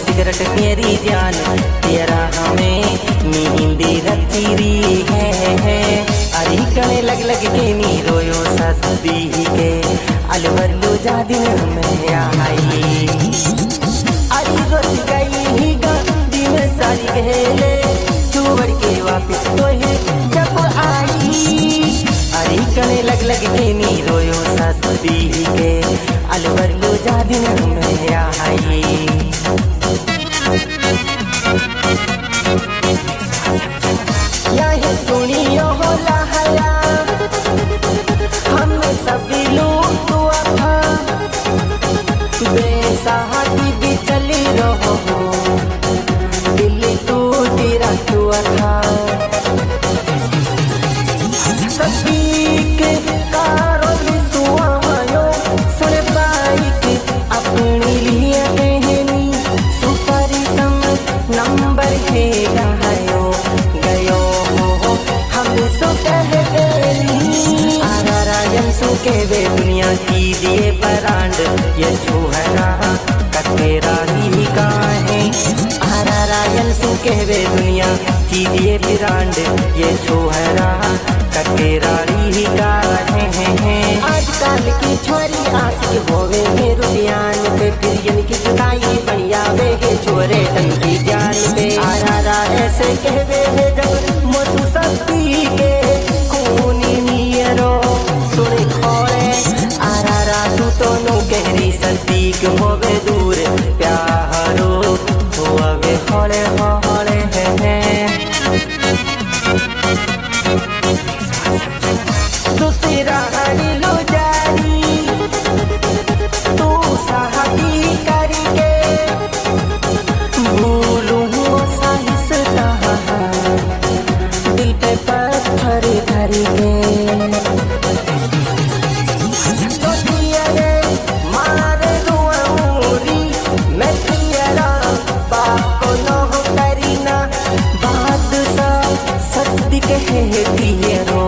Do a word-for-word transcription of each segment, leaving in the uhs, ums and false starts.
Cigarette मेरी जान तेरा हमें नींदी रखी है, है। अरे कने लग लग के नी रोयो सदी के अलवर लो जा दिन में आई। अरे रोज गई ही गा दिन सारी गहेले छोड़ के वापस तो है जब आई। अरे कने लग लग के नी रोयो सदी के अलवर लो जा दिन में आई। यह सुनियो हो लहला हम सभी लोग दुआ था बेसहाती भी चली रहो दिल टूटी रखुआ था। सभी के कारों में सुहायो सुन बाइक अपनी लिए कहनी सुपारी तम नंबर है गयो गयो हो हम सो कह गई। आरायन सो के वे दुनिया की दिए बरांड ये छुहरा कतेरा ही का है। आरायन सो के वे दुनिया की दिए बरांड ये छुहरा कतेरा ही का है। आजकल की छोरी आशिक होवे है रुपयान पे फिर इनकी जुदाई बढ़िया वे है छोरे तन की जान पे। आरा ऐसे कहवे है जब मोसू सस्ती के खूनी नियरो सुने खोए। आरा तू तो नो गहरी सस्ती के होवे दूर प्यारो होवे खोले खोले है। सुसिरा हरी लो जारी तू साहबी करके भूलूं सहिस्ता दिल पे पत्थर धर के। तो तेरे मारे दुआऊरी मैं तेरा बाको न हो करीना बादशाह सत्य कहे तेरो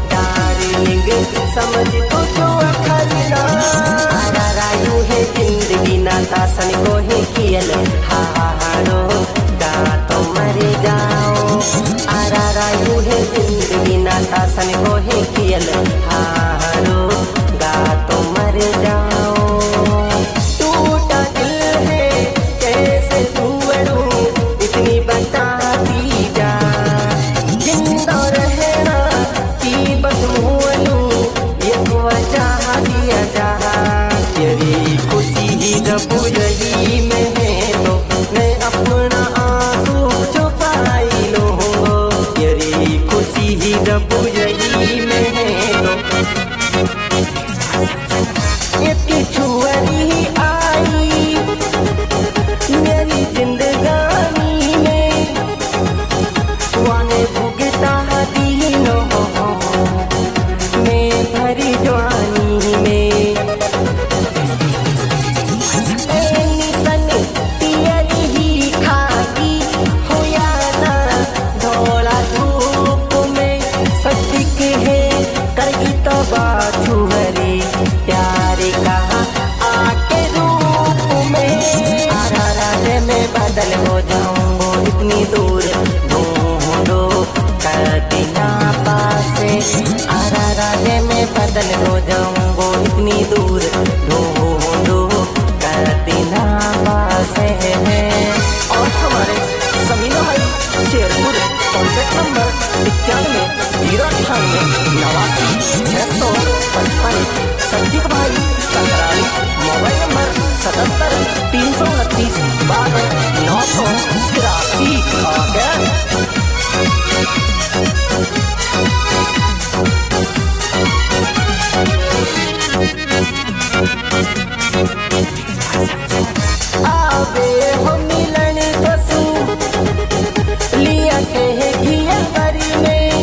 समझ तो जो खरीना। आरायू है जिंदगी ना दासन को ही कियल हारो गा तो मरे जाओ। आरायू है जिंदगी ना दासन को ही कियल हारो गा तो मरे जाओ। टूटा दिल है कैसे तूड़ू इतनी बताती जा जिंदा रहना की बस मुँह चाह दिया जा। तेरी खुशी ही जब यही में है तो मैं अपना आंसू छुपाई लूँ। तेरी खुशी ही जब यही में है तो एक छुअरी आई मेरी जिंदगानी में वाने भुगता दीनो मैं भरी जवानी में। एनी सनी तियरी ही खाती हो या ना धोला धूप में सदिक है करगी तो बाछुहरी प्यारे कहा आके रूप में। आरा में बदल हो जाऊंगो इतनी दूर ढूंढो कदीना पासे। आरा में बदल हो जाऊंगो इतनी दूर ढूंढो कदीना पासे है। और हमारे समीना भाई शेरपुर कॉन्टेक्ट नंबर इक्यानवे जीरो अठानवे नवासी छह सौ पचपन। संदीप भाई कंकराली मोबाइल नंबर सतहत्तर तीन सौ उनतीस बारह नौ सौ तिरासी। आवे हो मिलन कसू लिया कह किया बरी में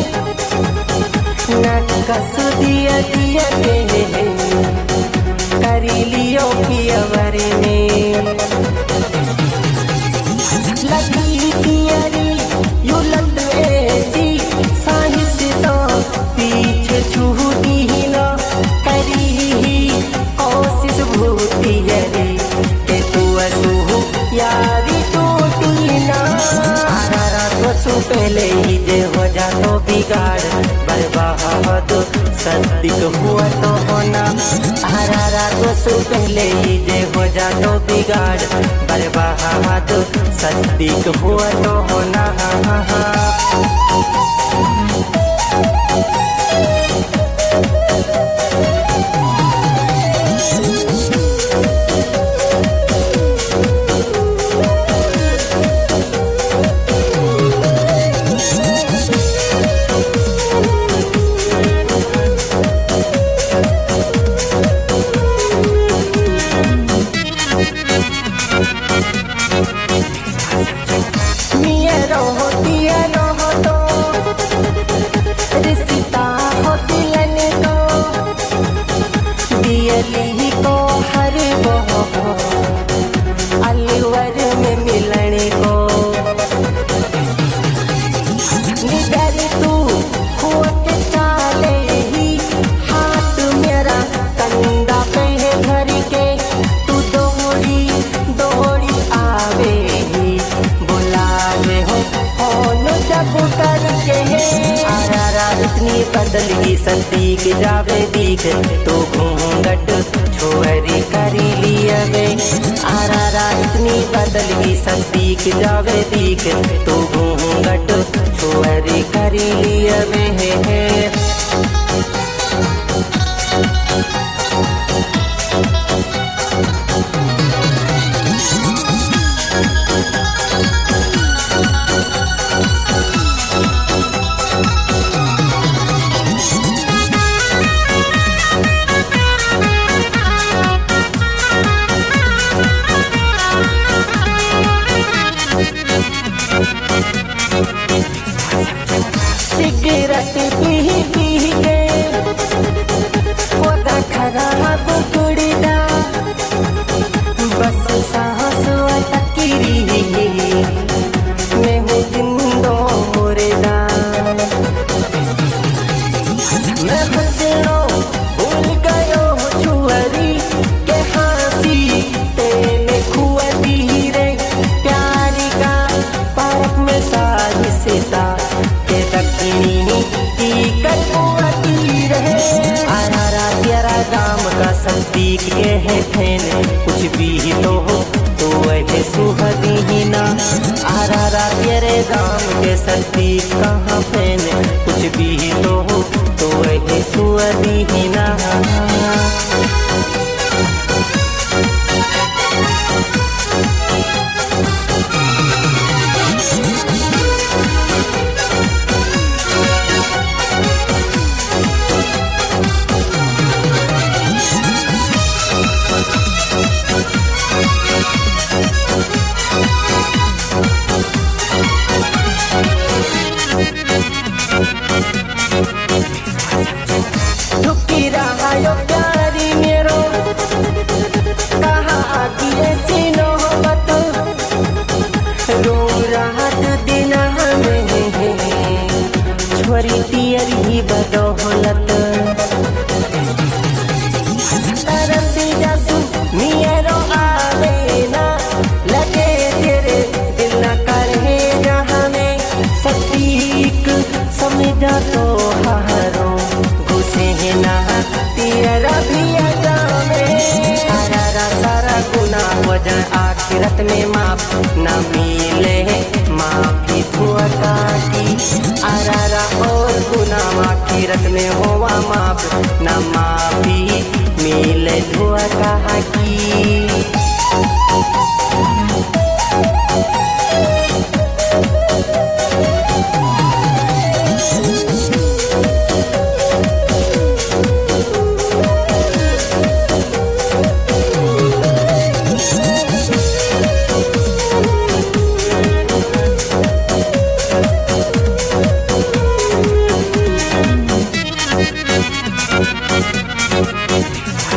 न कसू दिया दिया कह करी लियो किया बरी में। लगी तियरी यू लत ऐसी साहिस तो पीछे छूटी ही न करी ही कोशिश भूती है रे के तू असू यारी सदिक हुआ तो होना हरारा तो सु पहले ही जे हो जा तो बिगाड़ बर्बाद सदिक हुआ तो होना। को हर वो अलवर में मिलने को निगर तू हुआ के चाले ही हाथ मेरा कंधा पे है घर के तू दौड़ी दौड़ी आवे ही बुलावे हो फोन जब करके आरा इतनी बदल गई सदीक जावे दीख तो घूंघट छोरी करी लिया वे आरा इतनी बदल गई सदीक जावे दीख तो घूंघट छोरी करी लिया वे। सिगरेट पी पी के होता खराब कुड़ीदा बस सांस अटकी मैं हूँ जिंदो मुर्दा मैं हंसनो भूल गयो छुअरी के हंसी तेने खुआ दी रे प्यारी का पार्क में सारी सीता के दक्षिणी की कटुआती रहे आरा तेरा दाम का सदीक के है फैन कुछ भी तो हो तो ऐसे सुहदी ही ना आरा तेरे दाम के सदीक कहाँ फैन कुछ भी तो हो तो ऐसे सुहदी ही ना। ठुकी रहा यो प्यारी मेरो कहाँ आती ऐसी नौबत रो रात दिन हमें छोरी तियर ही बदौलत तरसी जसू मेरो आवे ना लगे तेरे दिल न करे जहाँ में सटीक समझा तो हारो घुसे ना तेरा भी जामे सारा सारा गुना वजन आखिरत में माफ न मिले माफी धुआ की आरा और गुना आखिरत में होवा माफ न माफी मिले धुआ की।